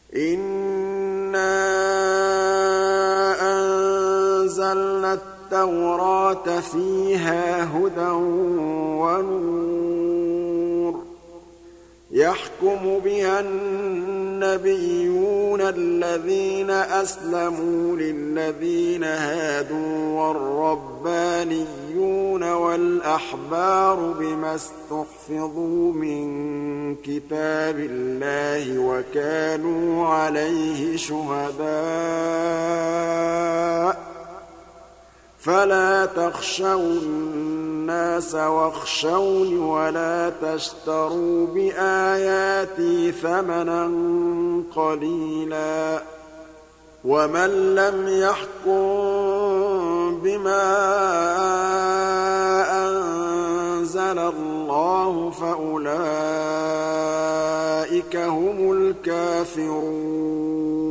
إِنَّا أَنزَلْنَا التَّوْرَاةَ فِيهَا هُدًى وَنُورٌ يَحْكُمُ بِهَا النَّبِيُّونَ الَّذِينَ أَسْلَمُوا لِلَّذِينَ هَادُوا وَالرَّبَّانِيُّونَ وَالْأَحْبَارُ بِمَا اسْتُحْفِظُوا مِن كِتَابِ اللَّهِ وَكَانُوا عَلَيْهِ شُهَدَاءَ ۚ فَلَا تَخْشَوُا النَّاسَ وَاخْشَوْنِ وَلَا تَشْتَرُوا بِآيَاتِي ثَمَنًا قَلِيلًا ۚ وَمَن لَّمْ يَحْكُم بِمَا أَنزَلَ اللَّهُ فَأُولَٰئِكَ هُمُ الْكَافِرُونَ